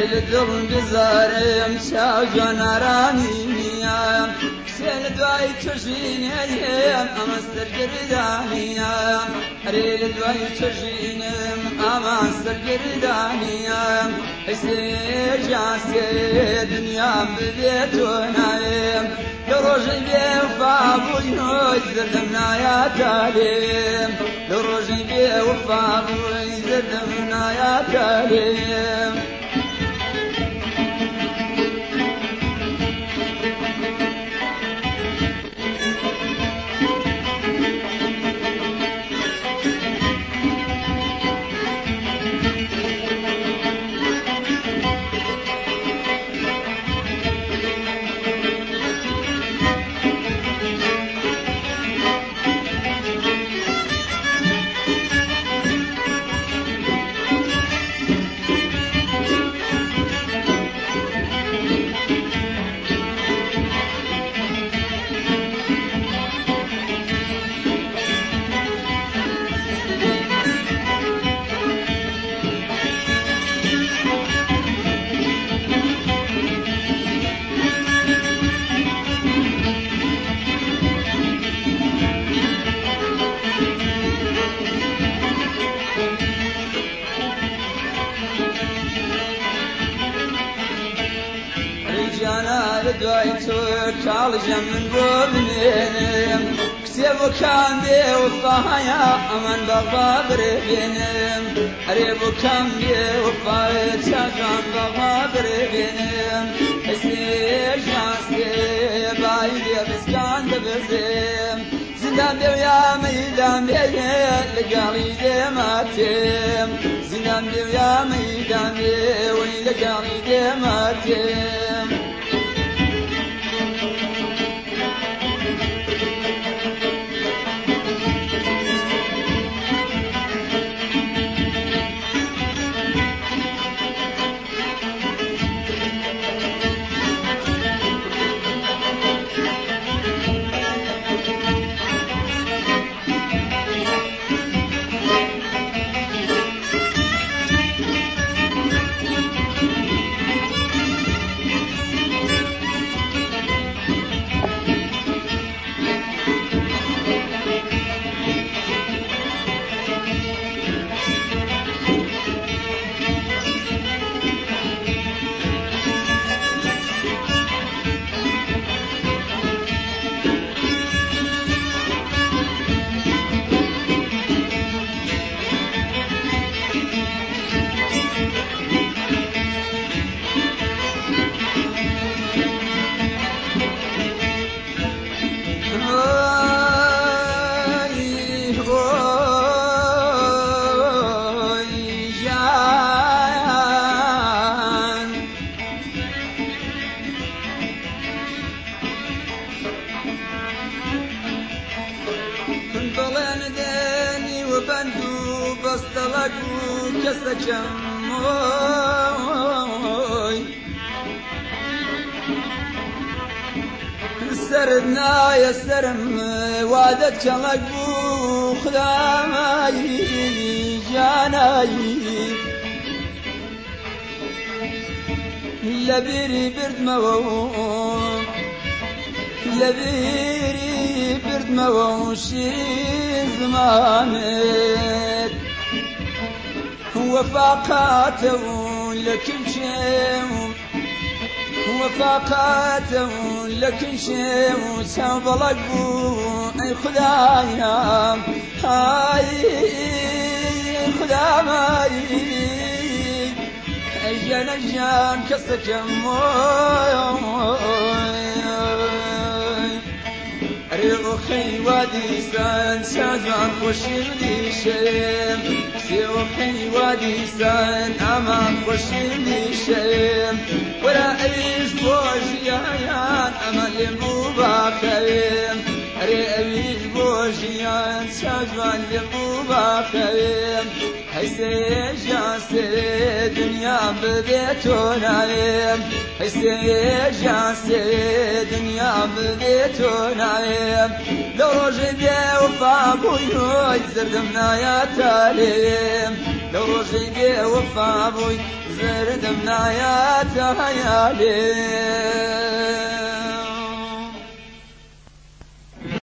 لدڵ بزارم چاو جوانارانی نیام سێل دوای توژینێم ئەمە سەرگردانیام هەرێ لە دوای توژینم ئەمە سەرگردانیام هەیسێژان سێ دنیام ببێت تۆ ناوێم لە ڕۆژەی بێوفا بووی زردم نایاتە لێم لە ڕۆژەی بێوفا بووی زردم نایاتە لێم جانا لدوای تۆ کاڵژەم من بۆ بنێنم کتێبەکان بێوفاهەیە ئەمان بەغا برێبێنم هەرێ بۆکان بێوفاە چاکان بەغا برێبێنم هەسێژان سێ بای لێبستان دەبزێم زیندان بێویا مەیدان بێ لەگەڵی دێماتێم زیندان بێویا مەیدان بێوەی لەگەڵی دێماتێم بندو بستلقو كسكم سردنا يا سرم وعدت كلقو خدامي جاناي لبيري برد موون لبيري برد موشي زمانك وفاقاته لكل شيء وفاقاته لكل شيء وسنبلقو اي خدايا هاي خدامي اجان اجان كسكم ريوخي وادي سان ساجان خوشيلي شيم ريوخي وادي سان امان خوشيلي شيم ولا ايش بوجيان امان لمباخيم ريوخي بوجيان ساجان لمباخيم هيسيجان سي دنيا ببيتونايم هيسيجان سي دنيا ببيتونايم لو رجدي وفا بويوي زردمنا يا تاليم لو ڕۆژەی بێ وەفا بووی زردم نایەتە هەیالێ